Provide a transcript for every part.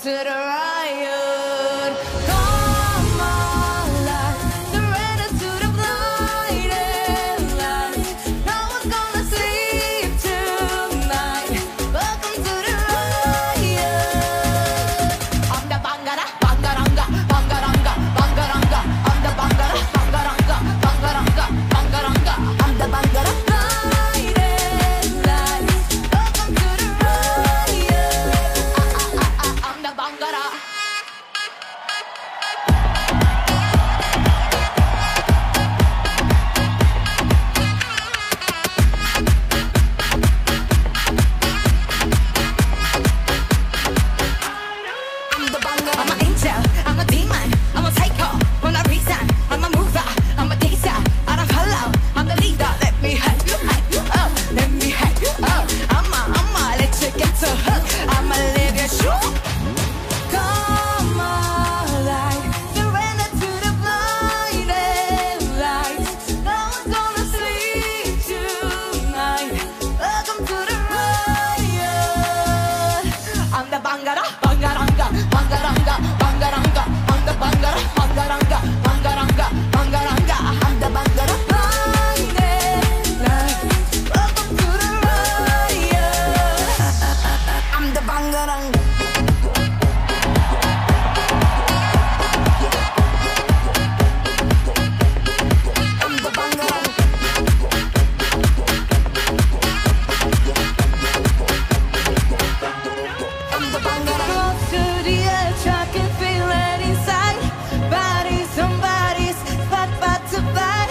to the riot. Come alive, surrender to the blinding light. No one's gonna sleep tonight. Welcome to the riot. I'm the Bangara, Bangaranga, Bangaranga, Bangaranga. I'm the Bangara, Bangaranga, Bangaranga, Bangaranga. I'm the Bangara. I'm an angel, I'm a demon, I'm a psycho. When I resign, I'm a mover, I'm a teaser. I don't follow, I'm the leader. Let me hype you up, let me hype you up. I'ma let you get to hook. I'ma live your shoe. Come alive, surrender to the blinding lights. No one's gonna sleep tonight. Welcome to the riot. I'm the Bangara, Bangaranga, Bangaranga, Bangaranga. I'm the Bangara, Bangaranga, Bangaranga, Bangaranga. I'm the Bangara. Welcome to the riot. I'm the Bangaranga. I'm the Bangaranga. I'm the Bangaranga. Close to the edge, I can feel it inside. Bodies on bodies, fight to fight.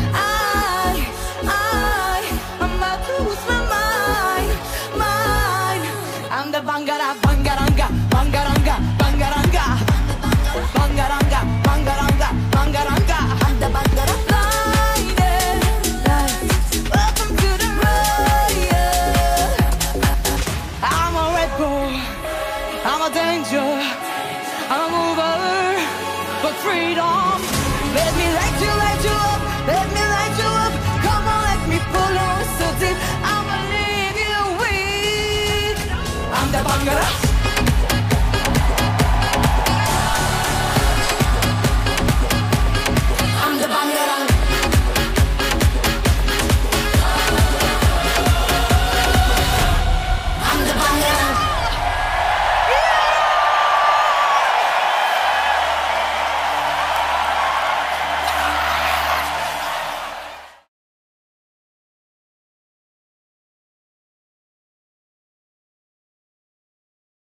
I'm about to lose my mind. I'm the Bangara, Bangaranga, Bangaranga, Bangaranga. Bangaranga, Bangaranga, Bangaranga. I'm the Bangara. Blinded lights. Welcome to the riot. I'm a Red Bull, I'm a danger, I'm a mover for freedom. Let me light you up, let me light you up. Come on, let me pull you so deep. I'ma leave you weak. I'm the Bangara.